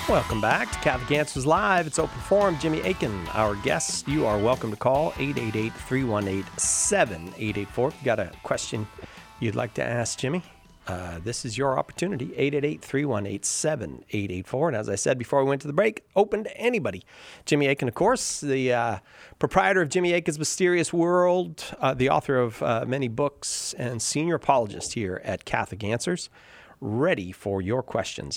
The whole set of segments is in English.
Welcome back to Catholic Answers Live. It's open forum. Jimmy Akin, our guest. You are welcome to call 888-318-7884. If you got a question you'd like to ask Jimmy, this is your opportunity. 888-318-7884. And as I said before we went to the break, open to anybody. Jimmy Akin, of course, the proprietor of Jimmy Akin's Mysterious World, the author of many books, and senior apologist here at Catholic Answers. Ready for your questions.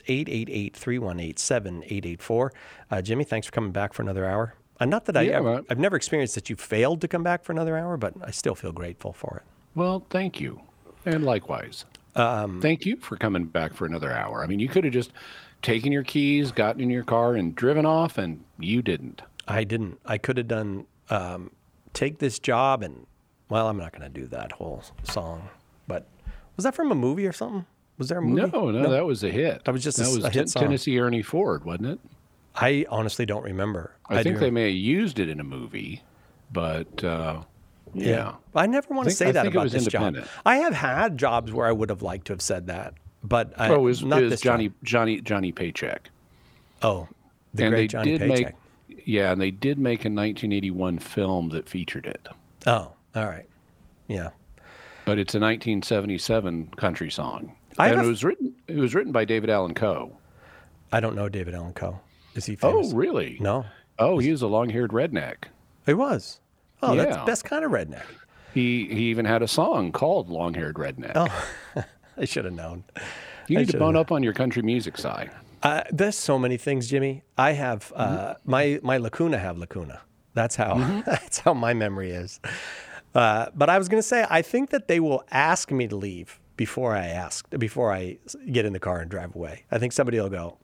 888-318-7884. Jimmy, thanks for coming back for another hour. Not that I've never experienced that you failed to come back for another hour, but I still feel grateful for it. Well, thank you. And likewise. Thank you for coming back for another hour. I mean, you could have just taken your keys, gotten in your car, and driven off, and you didn't. I didn't. I could have done take this job and, well, I'm not going to do that whole song. But was that from a movie or something? Was there a movie? No, that was a hit. That was just a hit song. Tennessee Ernie Ford, wasn't it? I honestly don't remember. I think they may have used it in a movie, but yeah. I never want to say that about this job. I have had jobs where I would have liked to have said that, but it was Johnny Paycheck. Oh, great Johnny Paycheck. And they did make a 1981 film that featured it. Oh, all right. Yeah. But it's a 1977 country song. It was written by David Allan Coe. I don't know David Allan Coe. Is he famous? Oh, really? No. Oh, he was a long-haired redneck. He was. Oh, yeah. That's the best kind of redneck. He even had a song called Long-Haired Redneck. Oh, I should have known. You need to bone up on your country music side. There's so many things, Jimmy. I have my lacuna have lacuna. That's how that's how my memory is. But I was going to say, I think that they will ask me to leave before I get in the car and drive away. I think somebody will go,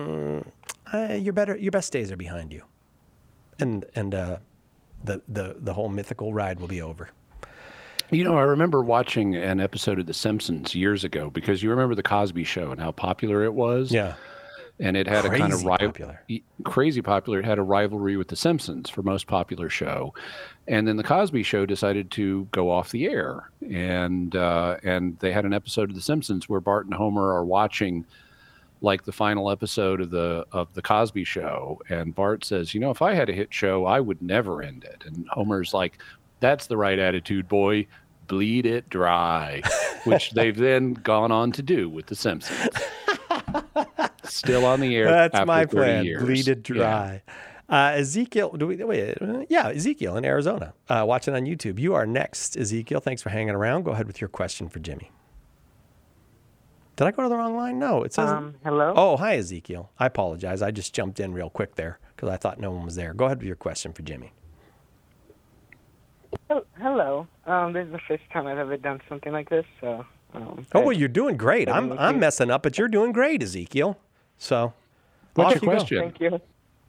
your best days are behind you, and the whole mythical ride will be over. You know, I remember watching an episode of The Simpsons years ago, because you remember the Cosby Show and how popular it was. Yeah. And it had crazy a kind of crazy popular. It had a rivalry with The Simpsons for most popular show, and then the Cosby Show decided to go off the air, and they had an episode of The Simpsons where Bart and Homer are watching, like, the final episode of the Cosby Show, and Bart says, "You know, if I had a hit show, I would never end it." And Homer's like, "That's the right attitude, boy. Bleed it dry," which they've then gone on to do with The Simpsons. Still on the air. That's after my 30 plan. years. Bleed it dry. Yeah. Ezekiel, Ezekiel in Arizona, watching on YouTube. You are next, Ezekiel. Thanks for hanging around. Go ahead with your question for Jimmy. Did I go to the wrong line? No, it says. Hello. Oh, hi, Ezekiel. I apologize. I just jumped in real quick there because I thought no one was there. Go ahead with your question for Jimmy. Hello. This is the first time I've ever done something like this, so. Well, you're doing great. I'm messing up, but you're doing great, Ezekiel. So, what's your question? Thank you.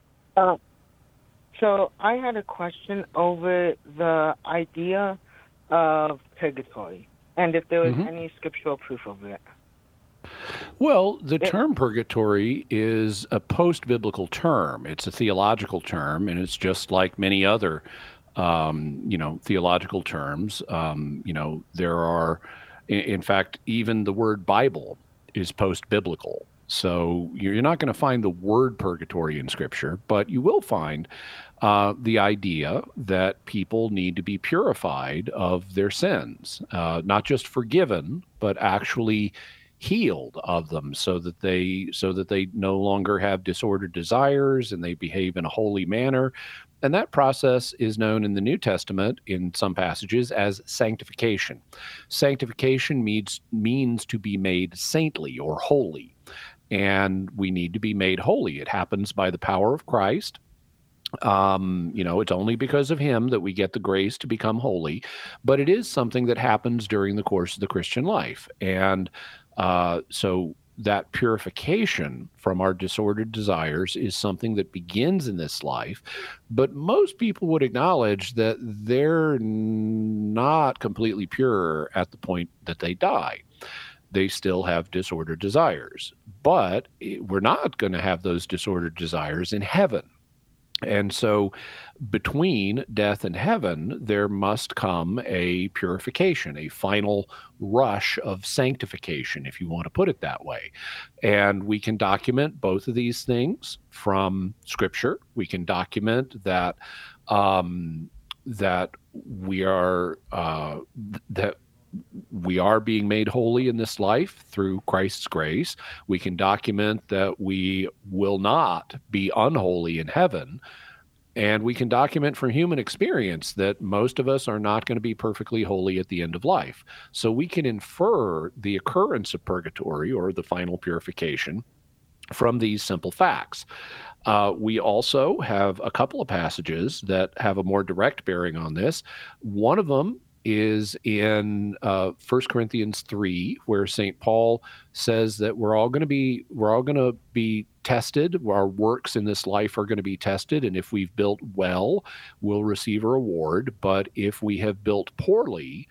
So I had a question over the idea of purgatory, and if there was any scriptural proof of it. Well, the term purgatory is a post-biblical term. It's a theological term, and it's just like many other, theological terms. There are, in fact, even the word Bible is post-biblical. So you're not going to find the word purgatory in Scripture, but you will find the idea that people need to be purified of their sins, not just forgiven, but actually healed of them, so that they no longer have disordered desires and they behave in a holy manner. And that process is known in the New Testament in some passages as sanctification. Sanctification means to be made saintly or holy. And we need to be made holy. It happens by the power of Christ. It's only because of him that we get the grace to become holy. But it is something that happens during the course of the Christian life. And so that purification from our disordered desires is something that begins in this life. But most people would acknowledge that they're not completely pure at the point that they die. They still have disordered desires. But we're not going to have those disordered desires in heaven. And so between death and heaven, there must come a purification, a final rush of sanctification, if you want to put it that way. And we can document both of these things from Scripture. We can document that that we are that we are being made holy in this life through Christ's grace. We can document that we will not be unholy in heaven. And we can document from human experience that most of us are not going to be perfectly holy at the end of life. So we can infer the occurrence of purgatory or the final purification from these simple facts. We also have a couple of passages that have a more direct bearing on this. One of them is in 1 Corinthians 3, where St. Paul says that we're all going to be tested. Our works in this life are going to be tested, and if we've built well, we'll receive a reward. But if we have built poorly,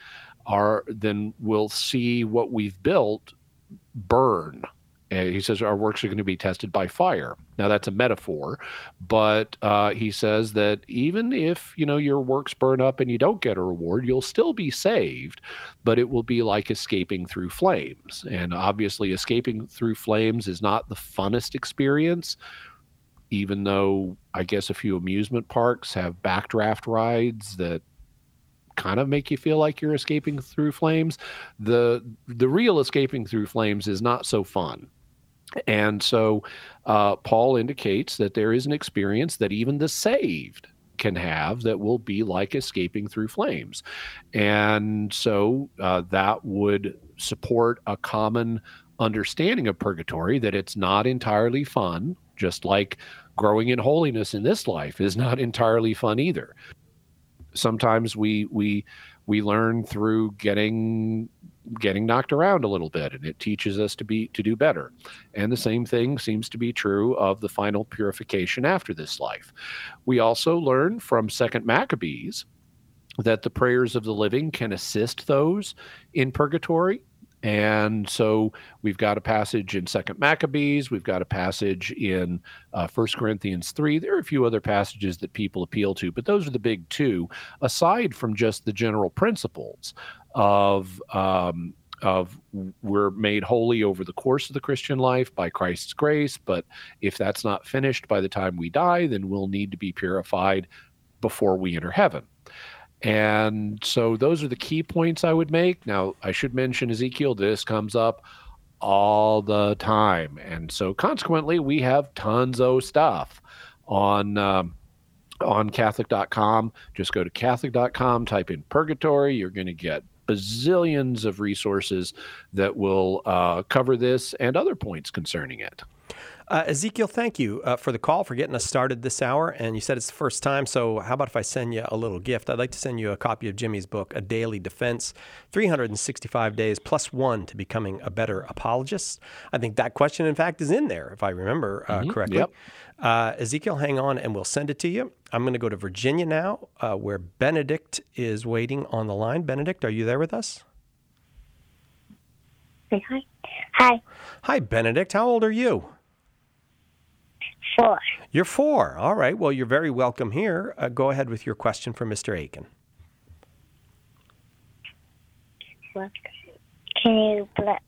then we'll see what we've built burn. And he says our works are going to be tested by fire. Now, that's a metaphor, but he says that even if, your works burn up and you don't get a reward, you'll still be saved, but it will be like escaping through flames. And obviously, escaping through flames is not the funnest experience, even though I guess a few amusement parks have backdraft rides that kind of make you feel like you're escaping through flames. The real escaping through flames is not so fun. And so Paul indicates that there is an experience that even the saved can have that will be like escaping through flames. And so that would support a common understanding of purgatory, that it's not entirely fun, just like growing in holiness in this life is not entirely fun either. Sometimes we learn through getting knocked around a little bit, and it teaches us to do better. And the same thing seems to be true of the final purification after this life. We also learn from 2 Maccabees that the prayers of the living can assist those in purgatory. And so we've got a passage in 2 Maccabees, we've got a passage in 1 Corinthians 3. There are a few other passages that people appeal to, but those are the big two, aside from just the general principles of we're made holy over the course of the Christian life by Christ's grace, but if that's not finished by the time we die, then we'll need to be purified before we enter heaven. And so those are the key points I would make. Now, I should mention, Ezekiel, this comes up all the time. And so consequently, we have tons of stuff on Catholic.com. Just go to Catholic.com, type in purgatory. You're going to get bazillions of resources that will cover this and other points concerning it. Ezekiel, thank you for the call, for getting us started this hour. And you said it's the first time, so how about if I send you a little gift? I'd like to send you a copy of Jimmy's book, A Daily Defense, 365 Days plus one to becoming a better apologist. I think that question, in fact, is in there, if I remember correctly. Yep. Ezekiel, hang on, and we'll send it to you. I'm going to go to Virginia now, where Benedict is waiting on the line. Benedict, are you there with us? Say hi. Hi. Hi, Benedict. How old are you? 4. You're 4. All right. Well, you're very welcome here. Go ahead with your question for Mr. Aiken. Can you bless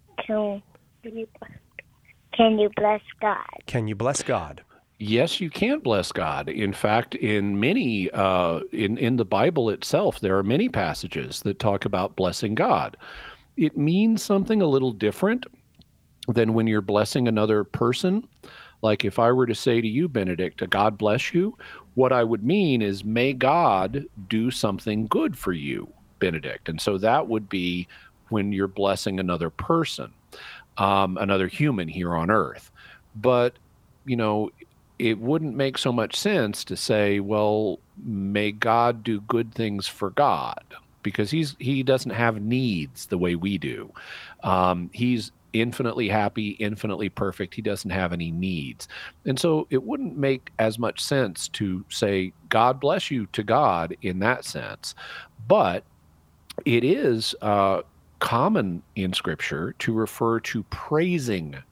God? Can you bless God? Yes, you can bless God. In fact, in many in the Bible itself, there are many passages that talk about blessing God. It means something a little different than when you're blessing another person. Like if I were to say to you, Benedict, God bless you, what I would mean is, may God do something good for you, Benedict. And so that would be when you're blessing another person, another human here on earth. But, it wouldn't make so much sense to say, well, may God do good things for God, because he doesn't have needs the way we do. He's infinitely happy, infinitely perfect. He doesn't have any needs. And so it wouldn't make as much sense to say, God bless you to God in that sense. But it is common in Scripture to refer to praising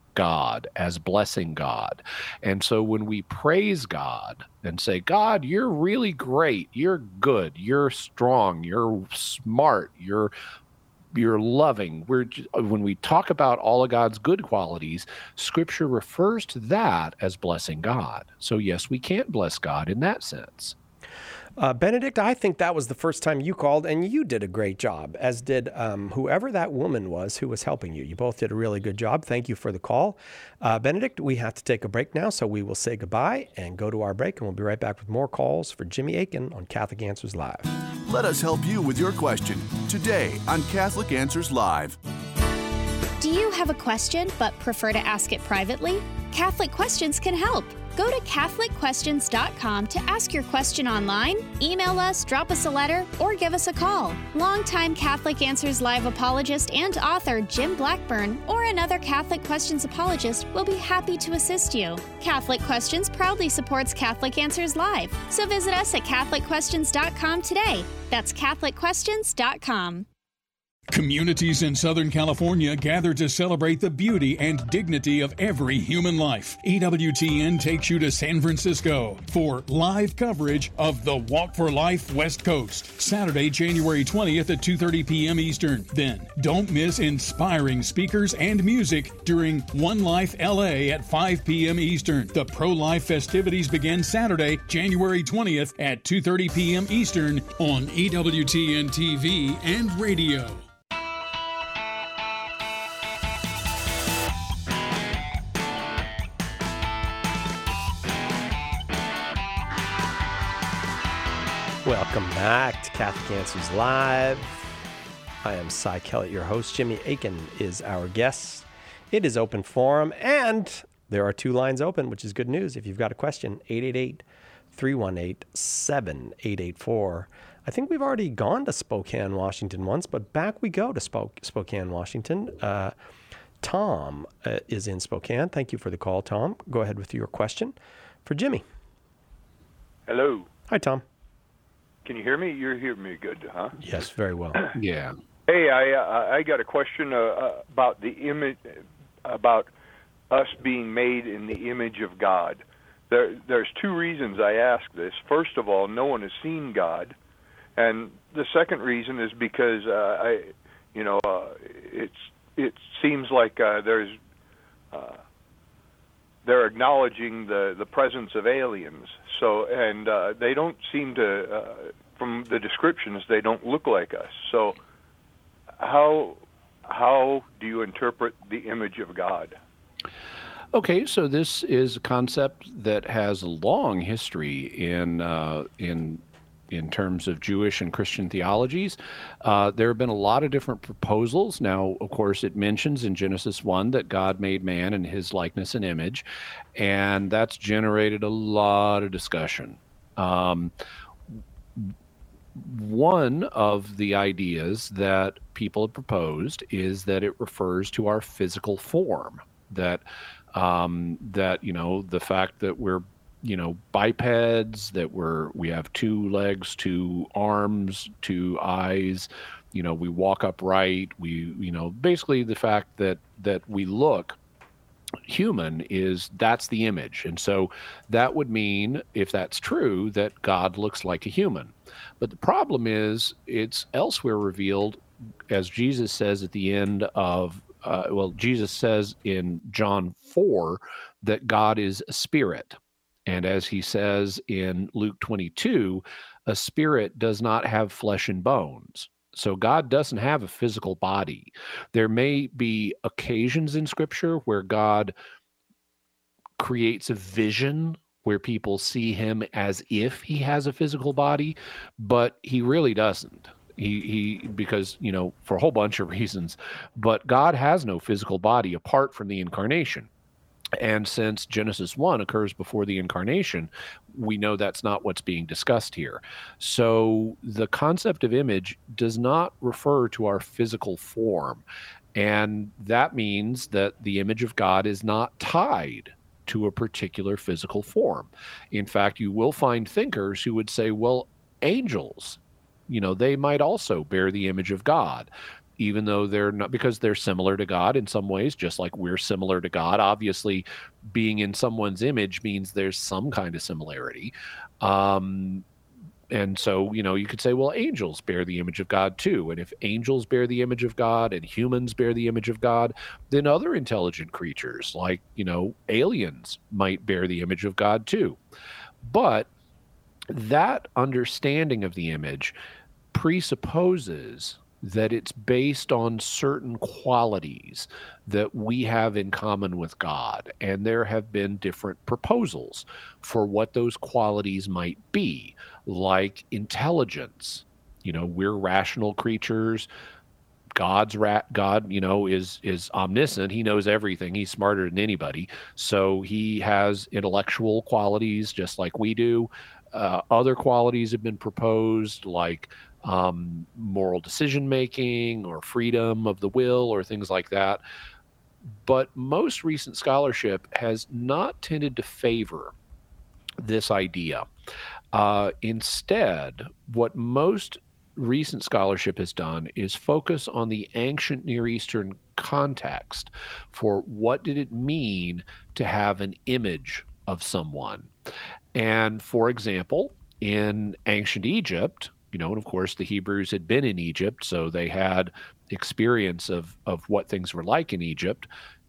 God, as blessing God. And so when we praise God and say, God, you're really great, you're good, you're strong, you're smart, you're loving. When we talk about all of God's good qualities, Scripture refers to that as blessing God. So yes, we can't bless God in that sense. Benedict, I think that was the first time you called, and you did a great job, as did whoever that woman was who was helping you. You both did a really good job. Thank you for the call. Benedict, we have to take a break now, so we will say goodbye and go to our break, and we'll be right back with more calls for Jimmy Akin on Catholic Answers Live. Let us help you with your question today on Catholic Answers Live. Do you have a question but prefer to ask it privately? Catholic Questions can help. Go to CatholicQuestions.com to ask your question online, email us, drop us a letter, or give us a call. Longtime Catholic Answers Live apologist and author Jim Blackburn or another Catholic Questions apologist will be happy to assist you. Catholic Questions proudly supports Catholic Answers Live, so visit us at CatholicQuestions.com today. That's CatholicQuestions.com. Communities in Southern California gather to celebrate the beauty and dignity of every human life. EWTN takes you to San Francisco for live coverage of the Walk for Life West Coast, Saturday, January 20th at 2:30 p.m. Eastern. Then, don't miss inspiring speakers and music during One Life LA at 5 p.m. Eastern. The pro-life festivities begin Saturday, January 20th at 2:30 p.m. Eastern on EWTN TV and radio. Welcome back to Catholic Answers Live. I am Cy Kellett, your host. Jimmy Akin is our guest. It is open forum, and there are 2 lines open, which is good news. If you've got a question, 888-318-7884. I think we've already gone to Spokane, Washington once, but back we go to Spokane, Washington. Tom is in Spokane. Thank you for the call, Tom. Go ahead with your question for Jimmy. Hello. Hi, Tom. Can you hear me? You're hearing me good, huh? Yes, very well. Yeah. Hey, I got a question about the image, about us being made in the image of God. There's 2 reasons I ask this. First of all, no one has seen God, and the second reason is because it seems like they're acknowledging the presence of aliens. So, and they don't seem to, from the descriptions, they don't look like us. So, how do you interpret the image of God? Okay, so this is a concept that has a long history in terms of Jewish and Christian theologies. There have been a lot of different proposals. Now, of course, it mentions in Genesis 1 that God made man in his likeness and image, and that's generated a lot of discussion. One of the ideas that people have proposed is that it refers to our physical form, that the fact that we're bipeds, that we have 2 legs, 2 arms, 2 eyes, we walk upright, basically the fact that we look human that's the image. And so that would mean, if that's true, that God looks like a human. But the problem is it's elsewhere revealed, as Jesus says at the end of Jesus says in John 4 that God is a spirit. And as he says in Luke 22, a spirit does not have flesh and bones. So God doesn't have a physical body. There may be occasions in Scripture where God creates a vision where people see him as if he has a physical body, but he really doesn't. Because, for a whole bunch of reasons, but God has no physical body apart from the incarnation. And since Genesis 1 occurs before the incarnation, we know that's not what's being discussed here. So the concept of image does not refer to our physical form. And that means that the image of God is not tied to a particular physical form. In fact, you will find thinkers who would say, well, angels, they might also bear the image of God. even though they're not, because they're similar to God in some ways, just like we're similar to God. Obviously, being in someone's image means there's some kind of similarity. And so, you could say, well, angels bear the image of God too. And if angels bear the image of God and humans bear the image of God, then other intelligent creatures like, aliens might bear the image of God too. But that understanding of the image presupposes that it's based on certain qualities that we have in common with God. And there have been different proposals for what those qualities might be, like intelligence. We're rational creatures. God, is omniscient. He knows everything. He's smarter than anybody. So he has intellectual qualities just like we do. Other qualities have been proposed, like moral decision making or freedom of the will or things like that. But most recent scholarship has not tended to favor this idea. Instead, what most recent scholarship has done is focus on the ancient Near Eastern context for what did it mean to have an image of someone. And for example, in ancient Egypt, and of course the Hebrews had been in Egypt, so they had experience of what things were like in Egypt.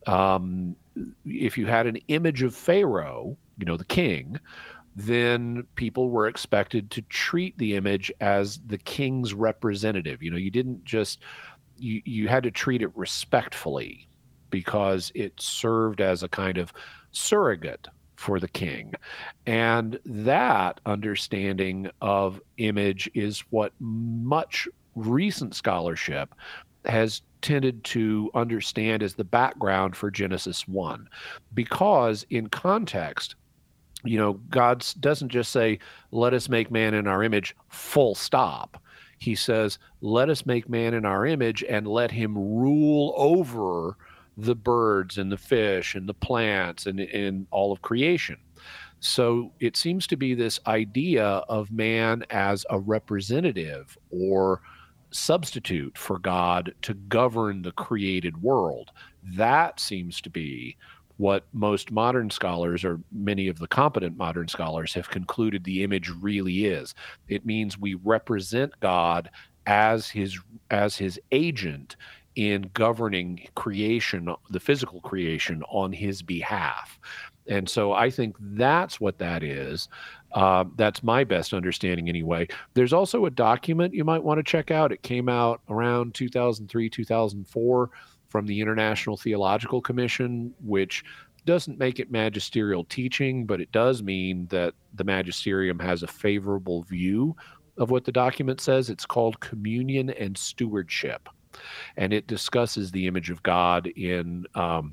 If you had an image of Pharaoh, the king, then people were expected to treat the image as the king's representative. You didn't just, you had to treat it respectfully because it served as a kind of surrogate for the king. And that understanding of image is what much recent scholarship has tended to understand as the background for Genesis 1. Because in context, God doesn't just say, let us make man in our image, full stop. He says, let us make man in our image and let him rule over the birds and the fish and the plants and all of creation. So it seems to be this idea of man as a representative or substitute for God to govern the created world. That seems to be what most modern scholars, or many of the competent modern scholars, have concluded the image really is. It means we represent God as his agent in governing creation, the physical creation, on his behalf. And so I think that's what that is. That's my best understanding anyway. There's also a document you might want to check out. It came out around 2003, 2004 from the International Theological Commission, which doesn't make it magisterial teaching, but it does mean that the magisterium has a favorable view of what the document says. It's called Communion and Stewardship. And it discusses the image of God in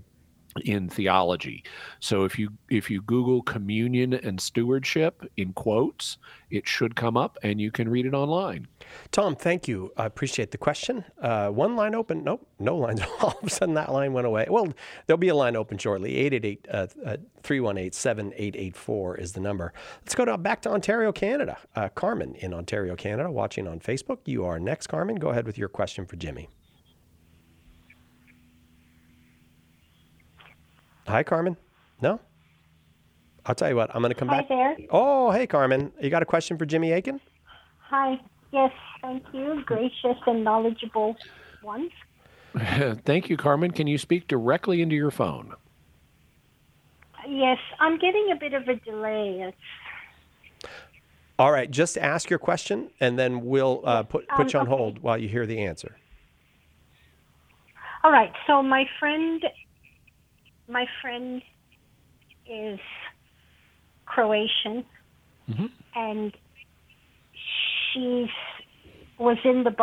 theology. So if you Google communion and stewardship in quotes, it should come up and you can read it online. Tom, thank you. I appreciate the question. One line open. Nope, no lines. All of a sudden that line went away. Well, there'll be a line open shortly. 888-318-7884 is the number. Let's go back to Ontario, Canada. Carmen in Ontario, Canada, watching on Facebook. You are next, Carmen. Go ahead with your question for Jimmy. Hi, Carmen. No? I'll tell you what, I'm going to come back. Hi there. Oh, hey, Carmen. You got a question for Jimmy Akin? Hi. Yes, thank you. Gracious and knowledgeable ones. Thank you, Carmen. Can you speak directly into your phone? Yes, I'm getting a bit of a delay. All right, just ask your question, and then we'll put you on hold while you hear the answer. All right, so my friend is Croatian, and she was in the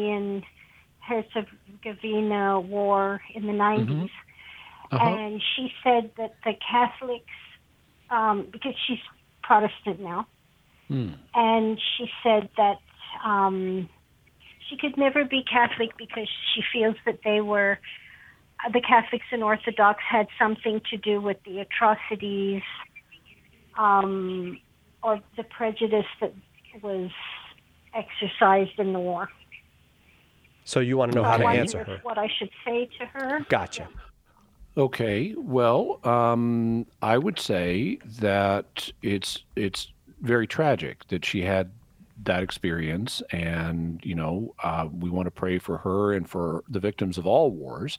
Bosnian-Herzegovina war in the 90s, and she said that the Catholics, because she's Protestant now, and she said that she could never be Catholic because she feels that the Catholics and Orthodox had something to do with the atrocities or the prejudice that was exercised in the war. So you want to know how to answer her. What I should say to her. Gotcha. Okay. Well, I would say that it's very tragic that she had that experience, and we want to pray for her and for the victims of all wars.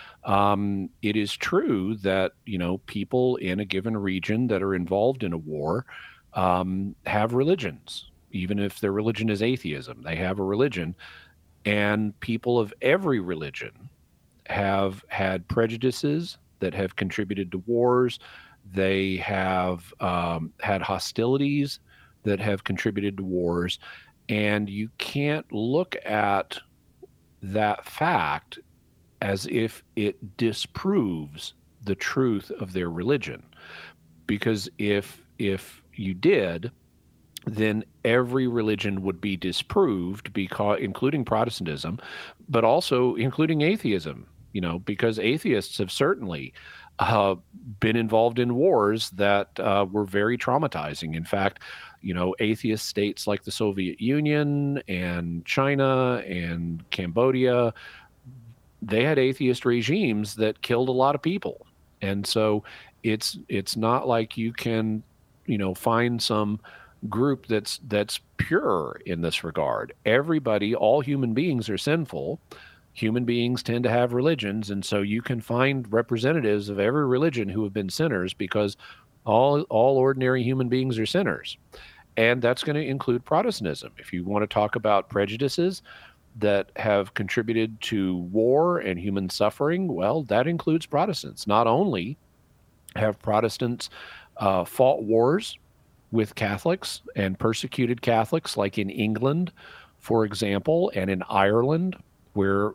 It is true that people in a given region that are involved in a war have religions. Even if their religion is atheism, they have a religion, and people of every religion have had prejudices that have contributed to wars. They have had hostilities that have contributed to wars, and you can't look at that fact as if it disproves the truth of their religion. Because if you did, then every religion would be disproved, because including Protestantism, but also including atheism. Because atheists have certainly been involved in wars that were very traumatizing. In fact, atheist states like the Soviet Union and China and Cambodia, they had atheist regimes that killed a lot of people. And so it's not like you can, find some group that's pure in this regard. Everybody, all human beings are sinful. Human beings tend to have religions, and so you can find representatives of every religion who have been sinners, because all ordinary human beings are sinners. And that's going to include Protestantism. If you want to talk about prejudices that have contributed to war and human suffering, well, that includes Protestants. Not only have Protestants fought wars with Catholics and persecuted Catholics, like in England, for example, and in Ireland, where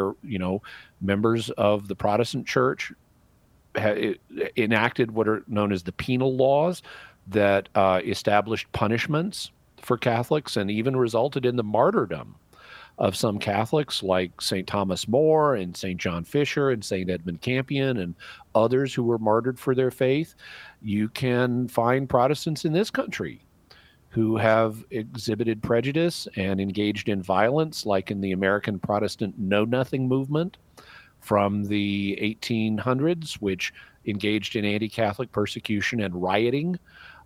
members of the Protestant Church enacted what are known as the penal laws that established punishments for Catholics, and even resulted in the martyrdom of some Catholics like St. Thomas More and St. John Fisher and St. Edmund Campion and others who were martyred for their faith. You can find Protestants in this country who have exhibited prejudice and engaged in violence, like in the American Protestant Know Nothing movement from the 1800s, which engaged in anti-Catholic persecution and rioting.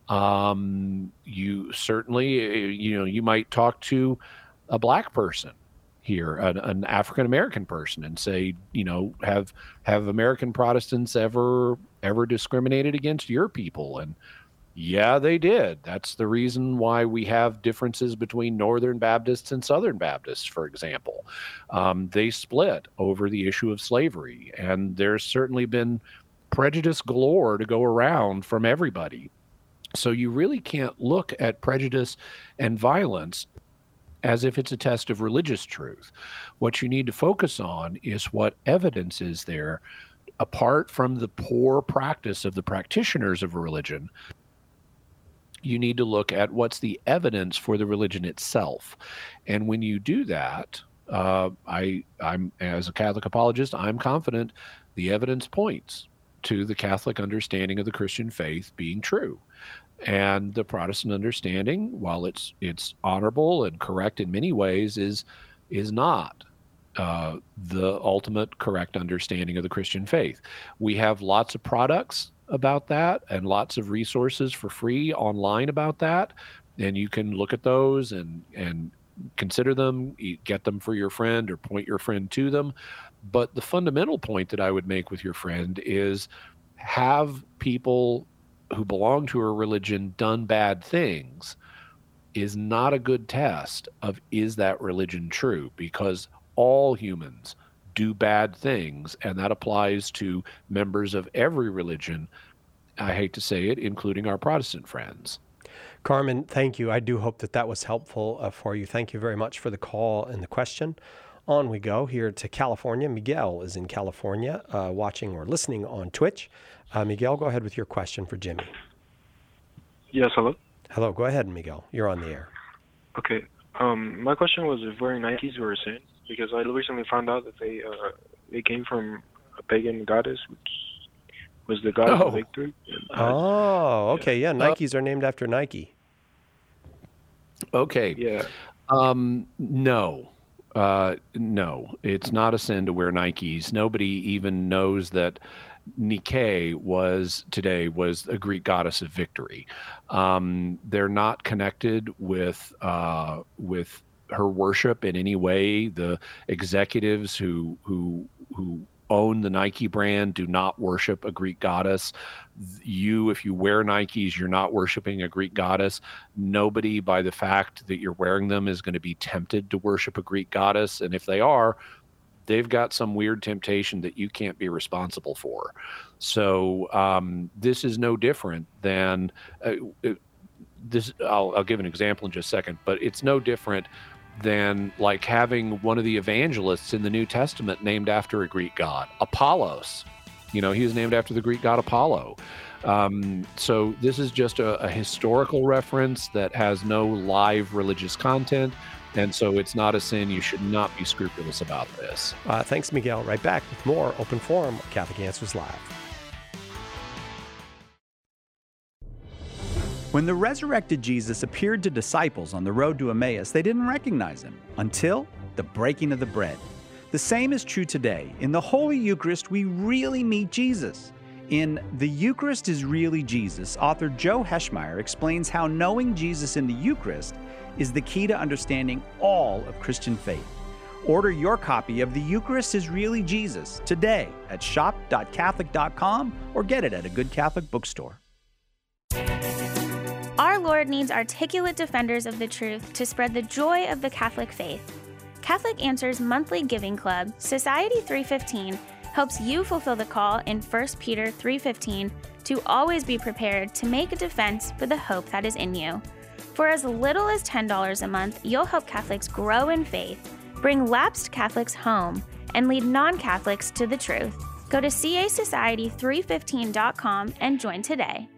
You certainly, you might talk to a black person here, an African-American person, and say, have American Protestants ever discriminated against your people? And yeah, they did. That's the reason why we have differences between Northern Baptists and Southern Baptists, for example. They split over the issue of slavery, and there's certainly been prejudice galore to go around from everybody. So you really can't look at prejudice and violence as if it's a test of religious truth. What you need to focus on is what evidence is there, apart from the poor practice of the practitioners of a religion. You need to look at what's the evidence for the religion itself. And when you do that, I'm as a Catholic apologist, I'm confident the evidence points to the Catholic understanding of the Christian faith being true. And the Protestant understanding, while it's honorable and correct in many ways, is not the ultimate correct understanding of the Christian faith. We have lots of products about that and lots of resources for free online about that, and you can look at those and consider them, get them for your friend or point your friend to them. But the fundamental point that I would make with your friend is, have people who belong to a religion done bad things is not a good test of, is that religion true? Because all humans do bad things, and that applies to members of every religion. I hate to say it, including our Protestant friends. Carmen, thank you. I do hope that was helpful for you. Thank you very much for the call and the question. On we go here to California. Miguel is in California, watching or listening on Twitch. Miguel, go ahead with your question for Jimmy. Yes, hello? Hello, go ahead, Miguel. You're on the air. Okay. My question was if wearing Nikes were a sin, because I recently found out that they came from a pagan goddess, which was the goddess of victory. Okay. Yeah, Nikes are named after Nike. Okay. Yeah. No. No, it's not a sin to wear Nikes. Nobody even knows that Nike was a Greek goddess of victory. They're not connected with her worship in any way. The executives who own the Nike brand do not worship a Greek goddess. If you wear Nikes, you're not worshiping a Greek goddess. Nobody, by the fact that you're wearing them, is going to be tempted to worship a Greek goddess. And if they are, they've got some weird temptation that you can't be responsible for. So this is no different than this. I'll give an example in just a second, but it's no different than like having one of the evangelists in the New Testament named after a Greek god, Apollos. He was named after the Greek god Apollo. So this is just a historical reference that has no live religious content. And so it's not a sin. You should not be scrupulous about this. Thanks, Miguel. Right back with more Open Forum, Catholic Answers Live. When the resurrected Jesus appeared to disciples on the road to Emmaus, they didn't recognize him until the breaking of the bread. The same is true today. In the Holy Eucharist, we really meet Jesus. In The Eucharist is Really Jesus, author Joe Heschmeyer explains how knowing Jesus in the Eucharist is the key to understanding all of Christian faith. Order your copy of The Eucharist is Really Jesus today at shop.catholic.com or get it at a good Catholic bookstore. Our Lord needs articulate defenders of the truth to spread the joy of the Catholic faith. Catholic Answers monthly giving club, Society 315, helps you fulfill the call in 1 Peter 3:15 to always be prepared to make a defense for the hope that is in you. For as little as $10 a month, you'll help Catholics grow in faith, bring lapsed Catholics home, and lead non-Catholics to the truth. Go to casociety315.com and join today.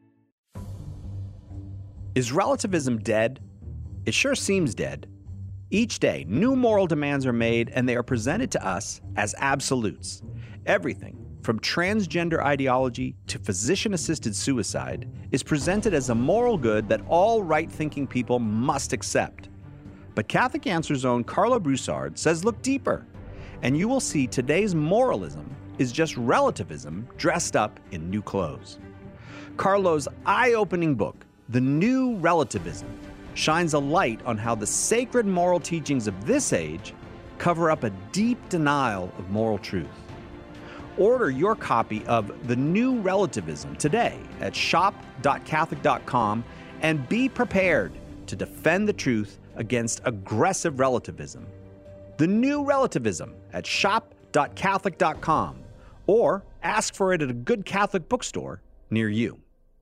Is relativism dead? It sure seems dead. Each day, new moral demands are made, and they are presented to us as absolutes. Everything, from transgender ideology to physician-assisted suicide, is presented as a moral good that all right-thinking people must accept. But Catholic Answers' own Carlo Broussard says look deeper, and you will see today's moralism is just relativism dressed up in new clothes. Carlo's eye-opening book, The New Relativism, shines a light on how the sacred moral teachings of this age cover up a deep denial of moral truth. Order your copy of The New Relativism today at shop.catholic.com and be prepared to defend the truth against aggressive relativism. The New Relativism at shop.catholic.com or ask for it at a good Catholic bookstore near you.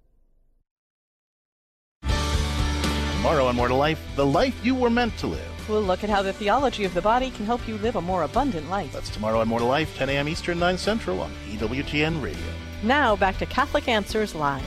Tomorrow on More to Life, the life you were meant to live. We'll look at how the theology of the body can help you live a more abundant life. That's tomorrow on More to Life, 10 a.m. Eastern, 9 Central on EWTN Radio. Now, back to Catholic Answers Live.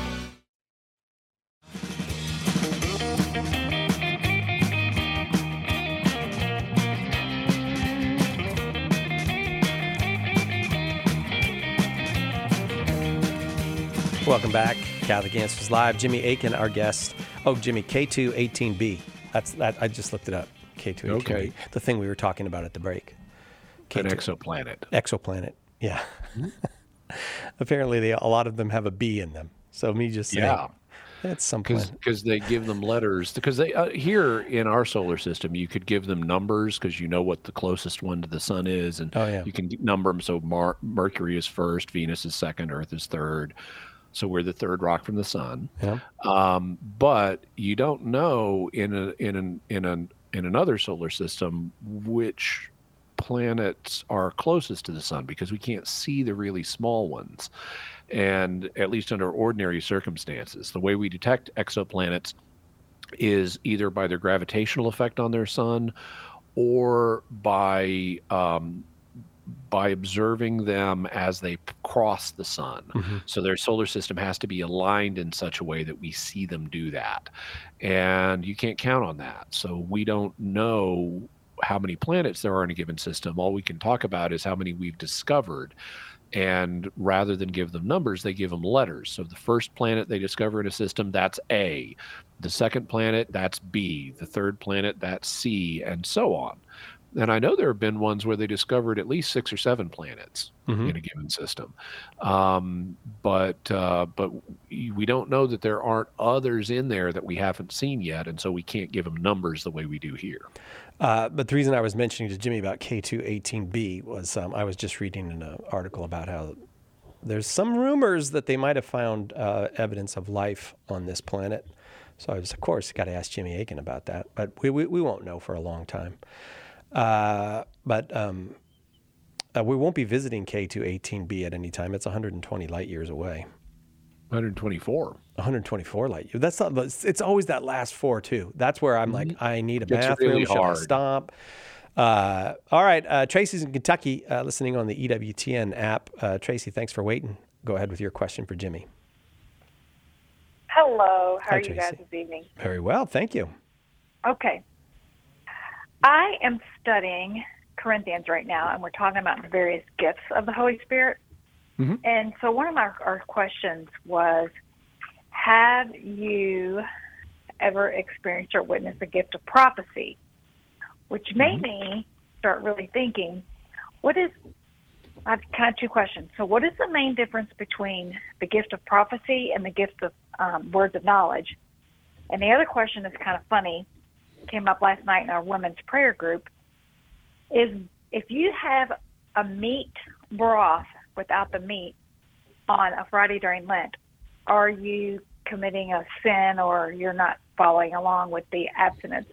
Welcome back. Catholic Answers Live. Jimmy Akin, our guest. Oh, Jimmy, K218b. That's that. I just looked it up. K218b. Okay. The thing we were talking about at the break. An exoplanet. Exoplanet. Yeah. Apparently, a lot of them have a B in them. So me just saying, that's some planet. Because they give them letters. Because they here in our solar system, you could give them numbers because you know what the closest one to the sun is, and you can number them. So Mercury is first, Venus is second, Earth is third. So we're the third rock from the sun. Yeah. But you don't know in another solar system which planets are closest to the sun because we can't see the really small ones. And at least under ordinary circumstances, the way we detect exoplanets is either by their gravitational effect on their sun or by observing them as they cross the sun. Mm-hmm. So their solar system has to be aligned in such a way that we see them do that. And you can't count on that. So we don't know how many planets there are in a given system. All we can talk about is how many we've discovered. And rather than give them numbers, they give them letters. So the first planet they discover in a system, that's A. The second planet, that's B. The third planet, that's C, and so on. And I know there have been ones where they discovered at least 6 or 7 planets Mm-hmm. in a given system. But we don't know that there aren't others in there that we haven't seen yet, and so we can't give them numbers the way we do here. But the reason I was mentioning to Jimmy about K2-18b was I was just reading an article about how there's some rumors that they might have found evidence of life on this planet. So I was, of course, got to ask Jimmy Akin about that. But we won't know for a long time. We won't be visiting K2-18b at any time. It's 120 light years away. 124. 124 light years. That's not. It's always that last 4 too. That's where I'm like, I need a Gets bathroom. really Should I hard. stop? All right. Tracy's in Kentucky, listening on the EWTN app. Tracy, thanks for waiting. Go ahead with your question for Jimmy. Hello. How Hi, are you guys Tracy. this evening? Very well, thank you. Okay. I am studying Corinthians right now, and we're talking about the various gifts of the Holy Spirit. Mm-hmm. And so one of our questions was, have you ever experienced or witnessed the gift of prophecy? Which made me start really thinking, I have kind of 2 questions. So what is the main difference between the gift of prophecy and the gift of words of knowledge? And the other question is kind of funny, came up last night in our women's prayer group, is if you have a meat broth without the meat on a Friday during Lent, are you committing a sin or you're not following along with the abstinence?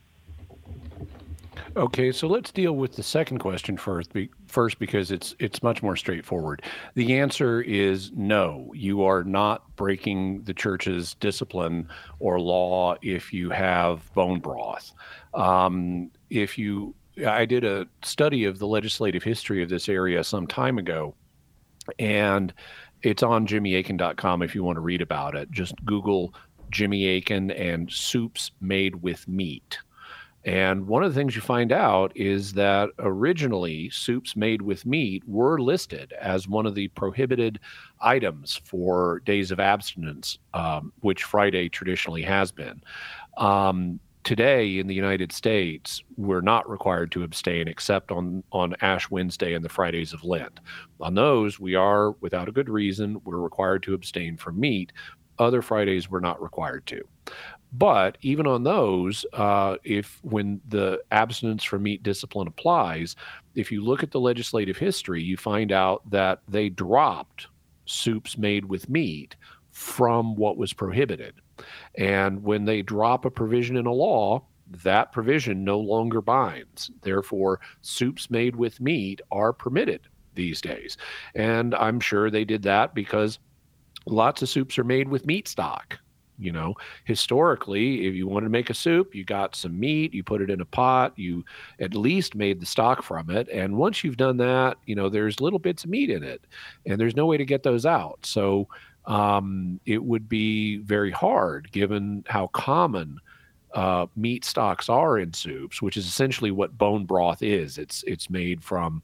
Okay, so let's deal with the second question first because it's much more straightforward. The answer is no. You are not breaking the church's discipline or law if you have bone broth. I did a study of the legislative history of this area some time ago, and it's on jimmyakin.com if you want to read about it. Just Google Jimmy Akin and soups made with meat. And one of the things you find out is that originally soups made with meat were listed as one of the prohibited items for days of abstinence, which Friday traditionally has been. Today in the United States, we're not required to abstain except on Ash Wednesday and the Fridays of Lent. On those, we are, without a good reason, we're required to abstain from meat. Other Fridays, we're not required to. But even on those, when the abstinence from meat discipline applies, if you look at the legislative history, you find out that they dropped soups made with meat from what was prohibited. And when they drop a provision in a law, that provision no longer binds. Therefore, soups made with meat are permitted these days. And I'm sure they did that because lots of soups are made with meat stock. You know, historically, if you wanted to make a soup, you got some meat, you put it in a pot, you at least made the stock from it. And once you've done that, there's little bits of meat in it, and there's no way to get those out. So it would be very hard, given how common meat stocks are in soups, which is essentially what bone broth is. It's made from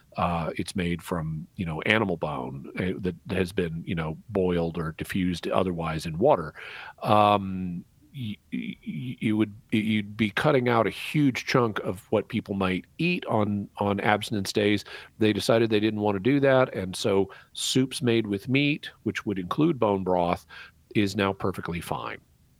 animal bone that has been, boiled or diffused otherwise in water. You'd be cutting out a huge chunk of what people might eat on abstinence days. They decided they didn't want to do that, and so soups made with meat, which would include bone broth, is now perfectly fine.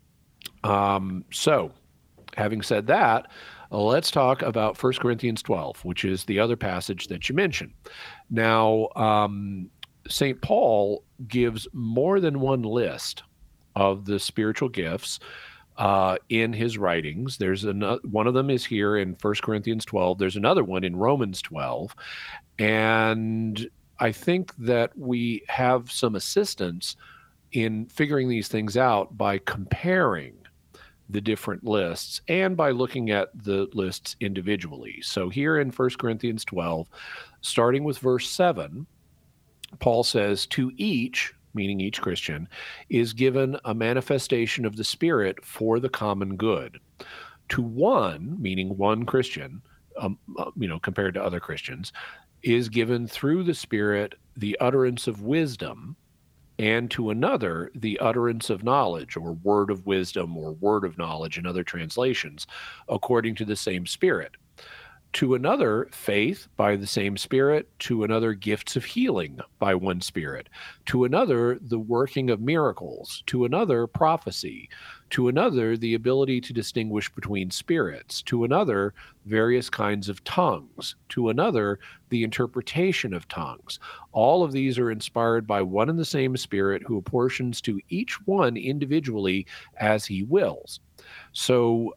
So, having said that, let's talk about 1 Corinthians 12, which is the other passage that you mentioned. Now, St. Paul gives more than one list of the spiritual gifts in his writings. There's one of them is here in 1 Corinthians 12. There's another one in Romans 12. And I think that we have some assistance in figuring these things out by comparing the different lists and by looking at the lists individually. So here in 1 Corinthians 12, starting with verse 7, Paul says, "To each," meaning each Christian, "is given a manifestation of the Spirit for the common good. To one," meaning one Christian, compared to other Christians, "is given through the Spirit the utterance of wisdom, and to another the utterance of knowledge," or word of wisdom, or word of knowledge in other translations, "according to the same Spirit. To another, faith by the same Spirit. To another, gifts of healing by one Spirit. To another, the working of miracles. To another, prophecy. To another, the ability to distinguish between spirits. To another, various kinds of tongues. To another, the interpretation of tongues. All of these are inspired by one and the same Spirit, who apportions to each one individually as he wills. So,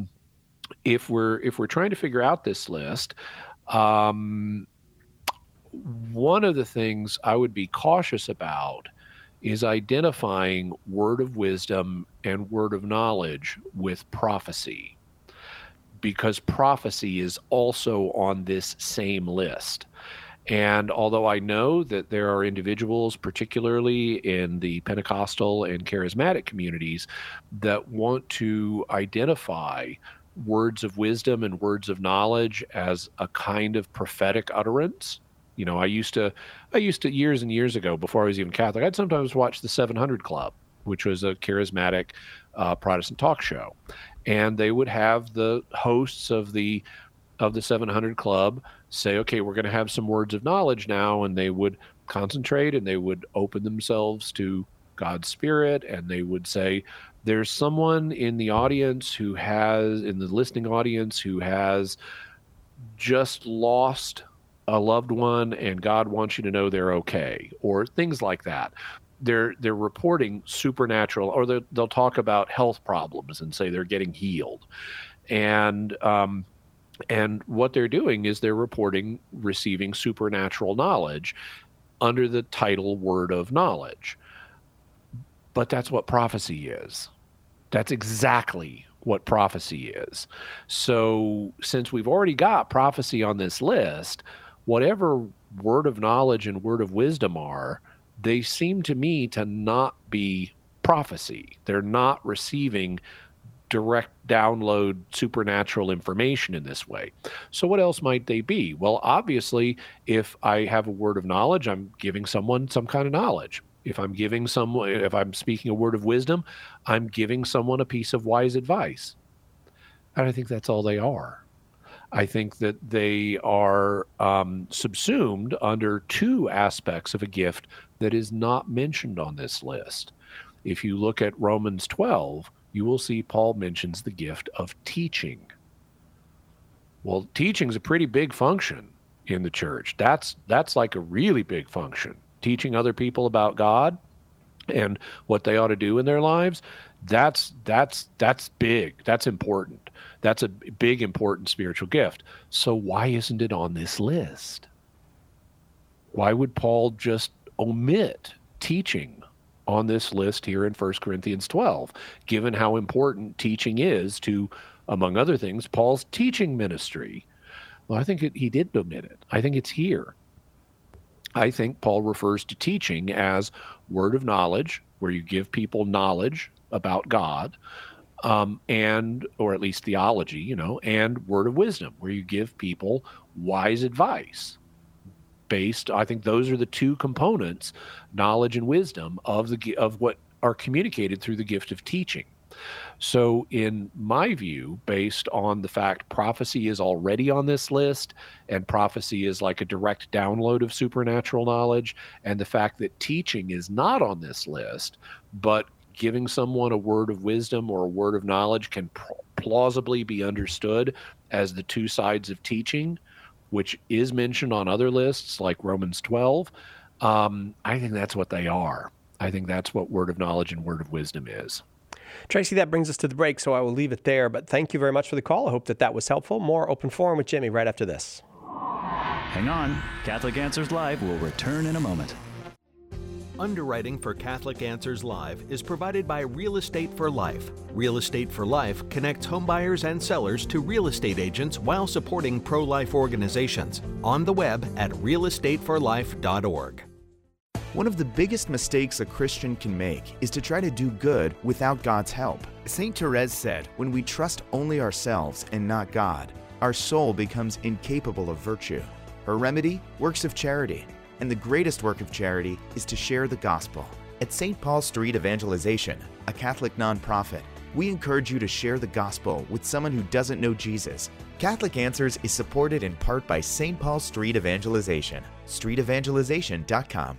if we're trying to figure out this list, one of the things I would be cautious about is identifying word of wisdom and word of knowledge with prophecy, because prophecy is also on this same list. And although I know that there are individuals, particularly in the Pentecostal and charismatic communities, that want to identify words of wisdom and words of knowledge as a kind of prophetic utterance. You know, I used to years and years ago, before I was even Catholic, I'd sometimes watch the 700 Club, which was a charismatic Protestant talk show. And they would have the hosts of the 700 Club say, okay, we're going to have some words of knowledge now. And they would concentrate and they would open themselves to God's Spirit. And they would say, there's someone in the audience in the listening audience who has just lost a loved one, and God wants you to know they're okay, or things like that. They're reporting supernatural, or they'll talk about health problems and say they're getting healed. And what they're doing is they're receiving supernatural knowledge under the title Word of Knowledge. But that's what prophecy is. That's exactly what prophecy is. So since we've already got prophecy on this list, whatever word of knowledge and word of wisdom are, they seem to me to not be prophecy. They're not receiving direct download supernatural information in this way. So what else might they be? Well, obviously, if I have a word of knowledge, I'm giving someone some kind of knowledge. If I'm speaking a word of wisdom, I'm giving someone a piece of wise advice. And I think that's all they are. I think that they are subsumed under two aspects of a gift that is not mentioned on this list. If you look at Romans 12, you will see Paul mentions the gift of teaching. Well, teaching is a pretty big function in the church. That's like a really big function. Teaching other people about God and what they ought to do in their lives, that's big. That's important. That's a big, important spiritual gift. So why isn't it on this list? Why would Paul just omit teaching on this list here in 1 Corinthians 12, given how important teaching is to, among other things, Paul's teaching ministry? Well, I think he did omit it. I think it's here. I think Paul refers to teaching as word of knowledge, where you give people knowledge about God, or at least theology, and word of wisdom, where you give people wise advice. I think those are the two components, knowledge and wisdom, of what are communicated through the gift of teaching. So in my view, based on the fact prophecy is already on this list, and prophecy is like a direct download of supernatural knowledge, and the fact that teaching is not on this list, but giving someone a word of wisdom or a word of knowledge can plausibly be understood as the two sides of teaching, which is mentioned on other lists like Romans 12, I think that's what they are. I think that's what word of knowledge and word of wisdom is. Tracy, that brings us to the break, so I will leave it there. But thank you very much for the call. I hope that was helpful. More Open Forum with Jimmy right after this. Hang on. Catholic Answers Live will return in a moment. Underwriting for Catholic Answers Live is provided by Real Estate for Life. Real Estate for Life connects homebuyers and sellers to real estate agents while supporting pro-life organizations. On the web at realestateforlife.org. One of the biggest mistakes a Christian can make is to try to do good without God's help. St. Therese said, when we trust only ourselves and not God, our soul becomes incapable of virtue. Her remedy? Works of charity. And the greatest work of charity is to share the gospel. At St. Paul Street Evangelization, a Catholic nonprofit, we encourage you to share the gospel with someone who doesn't know Jesus. Catholic Answers is supported in part by St. Paul Street Evangelization, streetevangelization.com.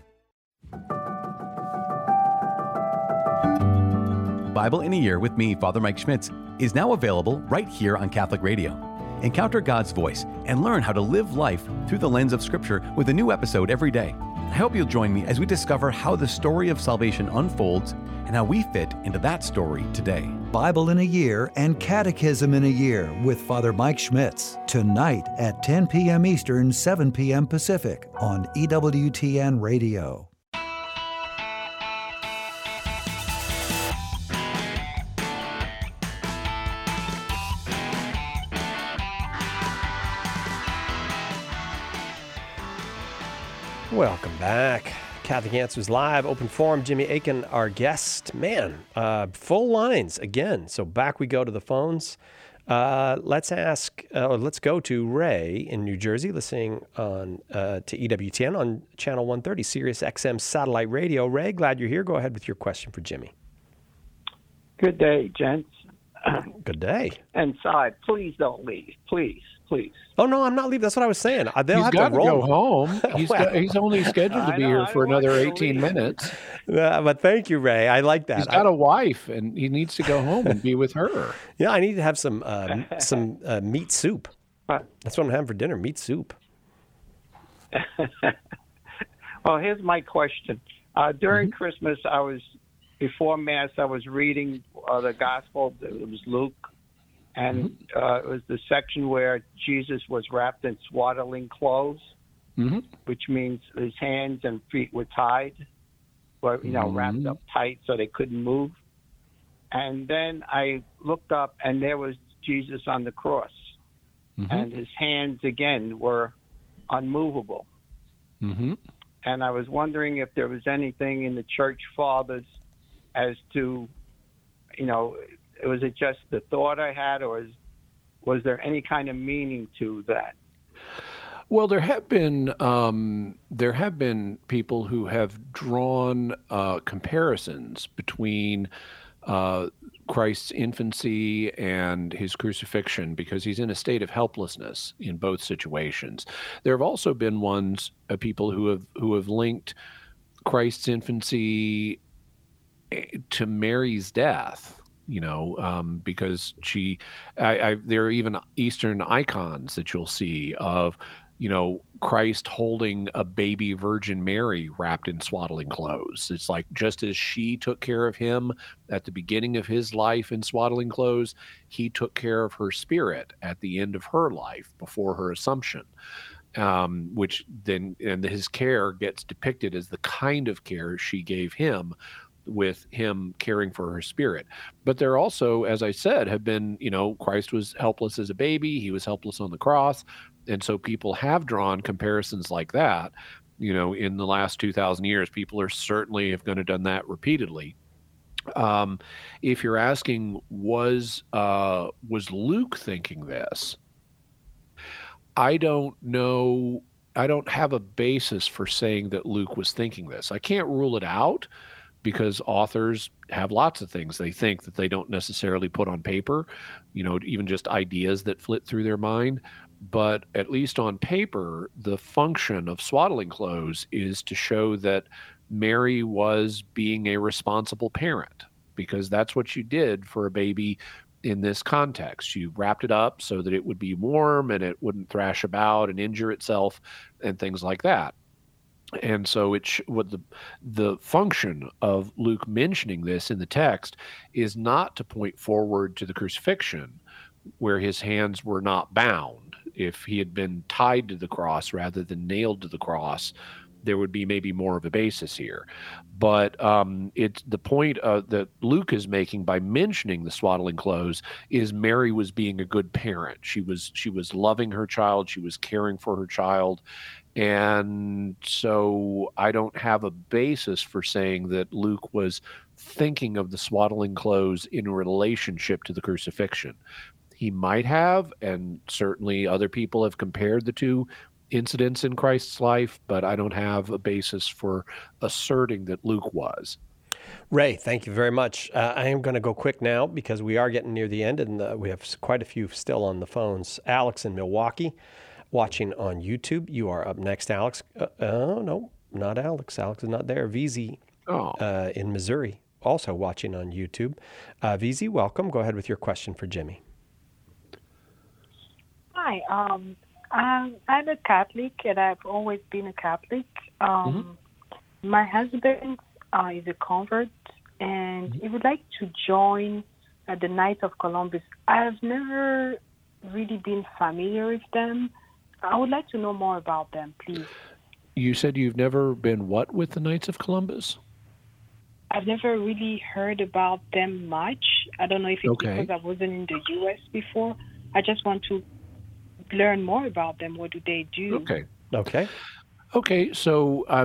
Bible in a Year with me, Father Mike Schmitz, is now available right here on Catholic Radio. Encounter God's voice and learn how to live life through the lens of Scripture with a new episode every day. I hope you'll join me as we discover how the story of salvation unfolds and how we fit into that story today. Bible in a Year and Catechism in a Year with Father Mike Schmitz, tonight at 10 p.m. Eastern, 7 p.m. Pacific on EWTN Radio. Welcome back. Catholic Answers Live, open forum. Jimmy Akin, our guest. Man, full lines again. So back we go to the phones. Let's go to Ray in New Jersey, listening on to EWTN on channel 130, Sirius XM satellite radio. Ray, glad you're here. Go ahead with your question for Jimmy. Good day, gents. Good day. And Cy, please don't leave. Please. Oh, no, I'm not leaving. That's what I was saying. They'll He's have got to roll. go home. He's only scheduled to be here for another 18 minutes. But thank you, Ray. I like that. He's got a wife, and he needs to go home and be with her. Yeah, I need to have some meat soup. That's what I'm having for dinner, meat soup. Well, here's my question. During Christmas, before Mass, I was reading the Gospel. It was Luke. And it was the section where Jesus was wrapped in swaddling clothes, which means his hands and feet were tied, or wrapped up tight so they couldn't move. And then I looked up, and there was Jesus on the cross, and his hands again were unmovable. And I was wondering if there was anything in the Church Fathers as to, was it just the thought I had, or was there any kind of meaning to that? Well, there have been people who have drawn comparisons between Christ's infancy and his crucifixion because he's in a state of helplessness in both situations. There have also been people who have linked Christ's infancy to Mary's death. Because there are even Eastern icons that you'll see of, Christ holding a baby Virgin Mary wrapped in swaddling clothes. It's like just as she took care of him at the beginning of his life in swaddling clothes, he took care of her spirit at the end of her life before her Assumption. Which then, and his care gets depicted as the kind of care she gave him, with him caring for her spirit. But there also, as I said, have been, Christ was helpless as a baby. He was helpless on the cross. And so people have drawn comparisons like that. In the last 2,000 years, people are certainly have going to done that repeatedly. If you're asking, was Luke thinking this? I don't know. I don't have a basis for saying that Luke was thinking this. I can't rule it out, because authors have lots of things they think that they don't necessarily put on paper, even just ideas that flit through their mind. But at least on paper, the function of swaddling clothes is to show that Mary was being a responsible parent, because that's what you did for a baby in this context. You wrapped it up so that it would be warm and it wouldn't thrash about and injure itself and things like that. And so the function of Luke mentioning this in the text is not to point forward to the crucifixion, where his hands were not bound. If he had been tied to the cross rather than nailed to the cross, there would be maybe more of a basis here. But it's the point that Luke is making by mentioning the swaddling clothes is Mary was being a good parent. She was loving her child. She was caring for her child. And so I don't have a basis for saying that Luke was thinking of the swaddling clothes in relationship to the crucifixion. He might have, and certainly other people have compared the two incidents in Christ's life, but I don't have a basis for asserting that Luke was. Ray, thank you very much. I am going to go quick now because we are getting near the end, and we have quite a few still on the phones. Alex in Milwaukee, watching on YouTube. You are up next, Alex. No, not Alex. Alex is not there. VZ in Missouri, also watching on YouTube. VZ, welcome. Go ahead with your question for Jimmy. Hi. I'm a Catholic, and I've always been a Catholic. My husband is a convert, and he would like to join the Knights of Columbus. I've never really been familiar with them. I would like to know more about them, please. You said you've never been what with the Knights of Columbus? I've never really heard about them much. I don't know if it's because I wasn't in the U.S. before. I just want to learn more about them. What do they do? Okay, so I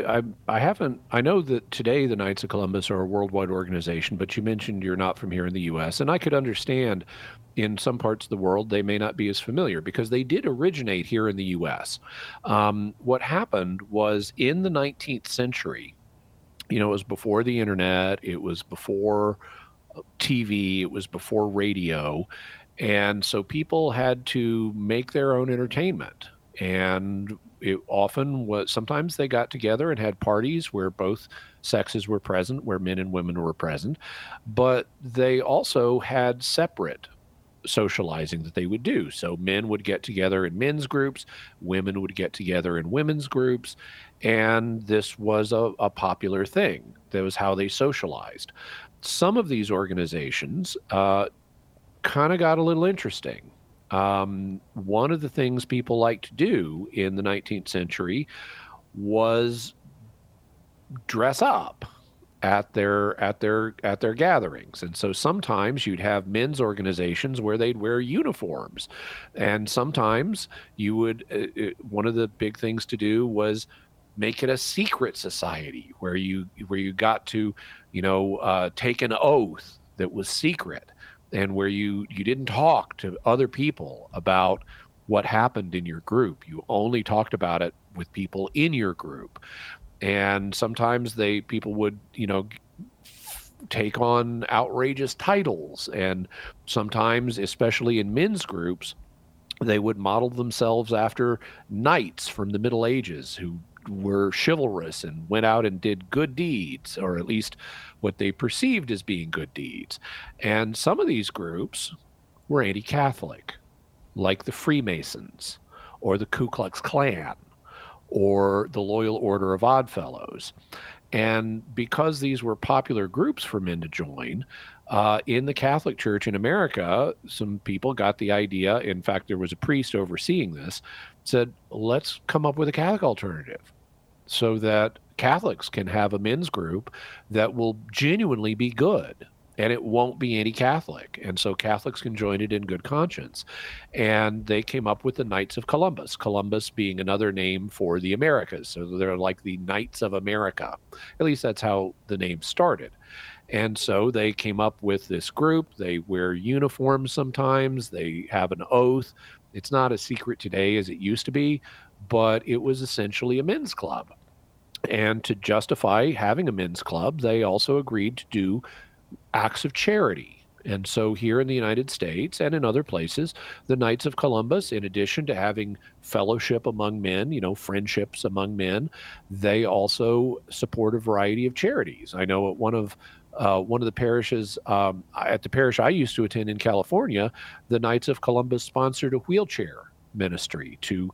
know that today the Knights of Columbus are a worldwide organization, but you mentioned you're not from here in the U.S., and I could understand in some parts of the world they may not be as familiar because they did originate here in the U.S. What happened was in the 19th century, it was before the internet, it was before TV, it was before radio, and so people had to make their own entertainment. And it often was, sometimes they got together and had parties where both sexes were present, where men and women were present, but they also had separate socializing that they would do. So men would get together in men's groups, women would get together in women's groups, and this was a popular thing. That was how they socialized. Some of these organizations kind of got a little interesting. One of the things people liked to do in the 19th century was dress up at their gatherings. And so sometimes you'd have men's organizations where they'd wear uniforms. And sometimes you would, one of the big things to do was make it a secret society where you got to, take an oath that was secret, and where you didn't talk to other people about what happened in your group. You only talked about it with people in your group. And sometimes people would, take on outrageous titles. And sometimes, especially in men's groups, they would model themselves after knights from the Middle Ages who were chivalrous and went out and did good deeds, or at least what they perceived as being good deeds. And some of these groups were anti-Catholic, like the Freemasons or the Ku Klux Klan or the Loyal Order of Oddfellows. And because these were popular groups for men to join, in the Catholic Church in America, some people got the idea, in fact, there was a priest overseeing this, said, let's come up with a Catholic alternative so that Catholics can have a men's group that will genuinely be good, and it won't be anti-Catholic. And so Catholics can join it in good conscience. And they came up with the Knights of Columbus, Columbus being another name for the Americas. So they're like the Knights of America. At least that's how the name started. And so they came up with this group. They wear uniforms sometimes. They have an oath. It's not as secret today as it used to be, but it was essentially a men's club. And to justify having a men's club, they also agreed to do acts of charity. And so here in the United States and in other places, the Knights of Columbus, in addition to having fellowship among men, friendships among men, they also support a variety of charities. I know at one of the parishes, at the parish I used to attend in California, the Knights of Columbus sponsored a wheelchair ministry to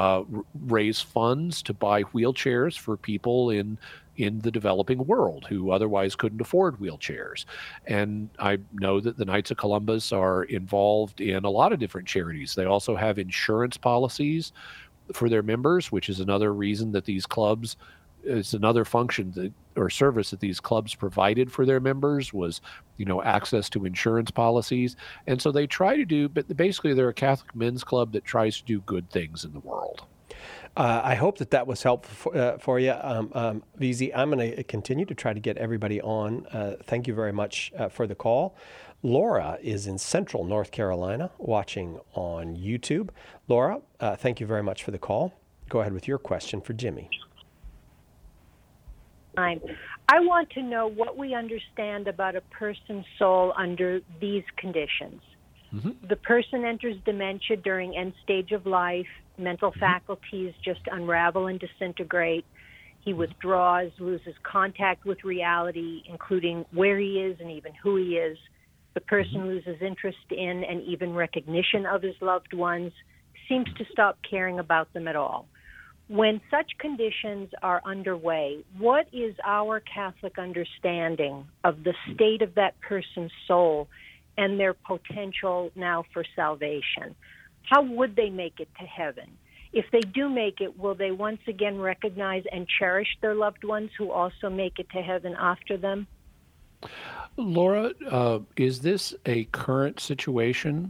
raise funds to buy wheelchairs for people in the developing world who otherwise couldn't afford wheelchairs. And I know that the Knights of Columbus are involved in a lot of different charities. They also have insurance policies for their members, which is another reason that these clubs, it's another function or service that these clubs provided for their members was, access to insurance policies. And so they try to do, but basically they're a Catholic men's club that tries to do good things in the world. I hope that was helpful for you, VZ. I'm going to continue to try to get everybody on. Thank you very much for the call. Laura is in Central North Carolina watching on YouTube. Laura, thank you very much for the call. Go ahead with your question for Jimmy. time. I want to know what we understand about a person's soul under these conditions. Mm-hmm. The person enters dementia during end stage of life. Mental faculties just unravel and disintegrate. He withdraws, loses contact with reality, including where he is and even who he is. The person loses interest in and even recognition of his loved ones, seems to stop caring about them at all. When such conditions are underway, what is our Catholic understanding of the state of that person's soul and their potential now for salvation? How would they make it to heaven? If they do make it, will they once again recognize and cherish their loved ones who also make it to heaven after them? Laura, is this a current situation?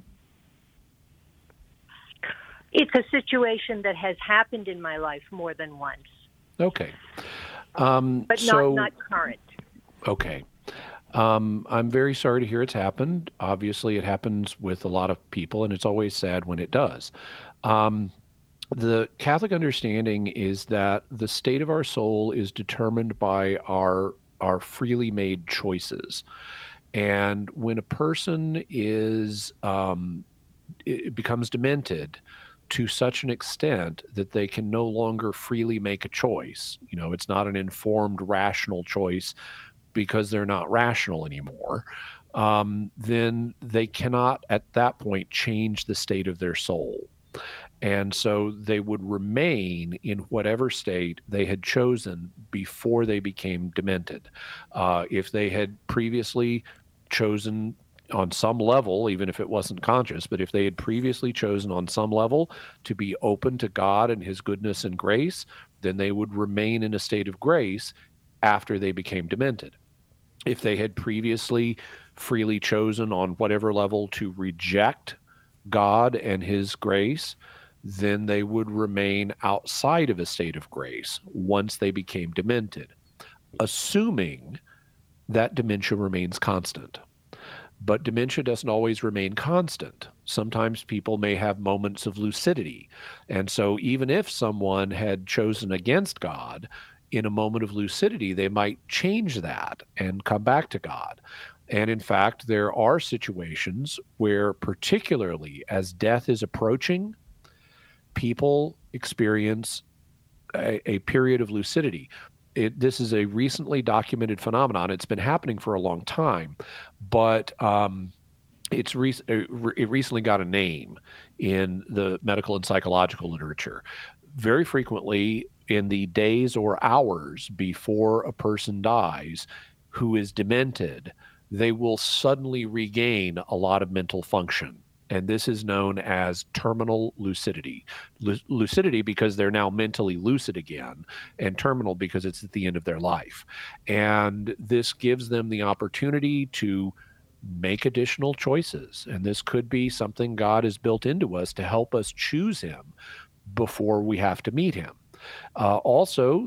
It's a situation that has happened in my life more than once. Okay. But not current. Okay. I'm very sorry to hear it's happened. Obviously, it happens with a lot of people, and it's always sad when it does. The Catholic understanding is that the state of our soul is determined by our freely made choices. And when a person it becomes demented to such an extent that they can no longer freely make a choice, it's not an informed, rational choice because they're not rational anymore, then they cannot at that point change the state of their soul. And so they would remain in whatever state they had chosen before they became demented. If they had previously chosen on some level, even if it wasn't conscious, but if they had previously chosen on some level to be open to God and his goodness and grace, then they would remain in a state of grace after they became demented. If they had previously freely chosen on whatever level to reject God and his grace, then they would remain outside of a state of grace once they became demented, assuming that dementia remains constant. But dementia doesn't always remain constant. Sometimes people may have moments of lucidity. And so even if someone had chosen against God, in a moment of lucidity, they might change that and come back to God. And in fact, there are situations where, particularly as death is approaching, people experience a period of lucidity. This is a recently documented phenomenon. It's been happening for a long time, but it recently got a name in the medical and psychological literature. Very frequently, in the days or hours before a person dies who is demented, they will suddenly regain a lot of mental function. And this is known as terminal lucidity. Lucidity because they're now mentally lucid again, and terminal because it's at the end of their life. And this gives them the opportunity to make additional choices. And this could be something God has built into us to help us choose him before we have to meet him. Also,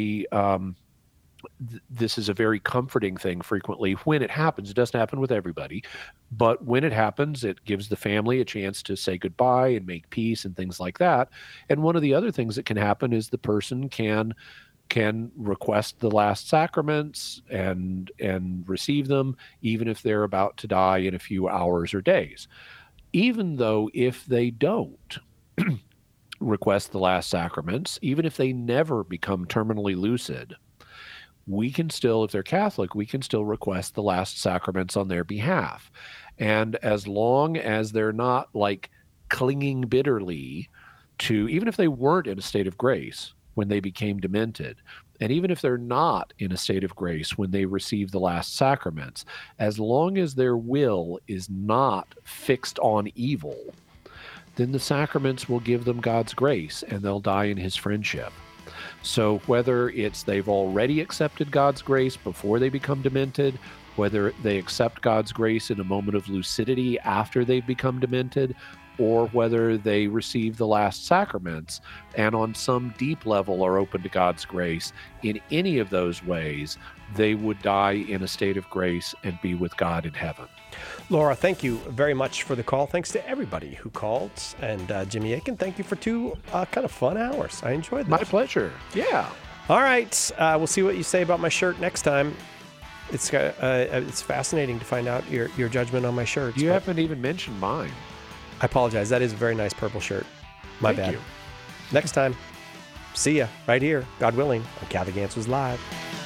this is a very comforting thing frequently when it happens. It doesn't happen with everybody, but when it happens, it gives the family a chance to say goodbye and make peace and things like that. And one of the other things that can happen is the person can request the last sacraments and receive them, even if they're about to die in a few hours or days. Even though if they don't request the last sacraments, even if they never become terminally lucid, we can still, if they're Catholic, we can still request the last sacraments on their behalf. And as long as they're not like clinging bitterly to, even if they weren't in a state of grace when they became demented, and even if they're not in a state of grace when they receive the last sacraments, as long as their will is not fixed on evil, then the sacraments will give them God's grace and they'll die in his friendship. So whether it's they've already accepted God's grace before they become demented, whether they accept God's grace in a moment of lucidity after they've become demented, or whether they receive the last sacraments and on some deep level are open to God's grace, in any of those ways, they would die in a state of grace and be with God in heaven. Laura, thank you very much for the call. Thanks to everybody who called. And Jimmy Akin, thank you for two kind of fun hours. I enjoyed this. My pleasure. Yeah. All right. We'll see what you say about my shirt next time. It's fascinating to find out your judgment on my shirts. You haven't even mentioned mine. I apologize. That is a very nice purple shirt. My bad. You. Next time, see ya right here, God willing, on Catholic Answers Live.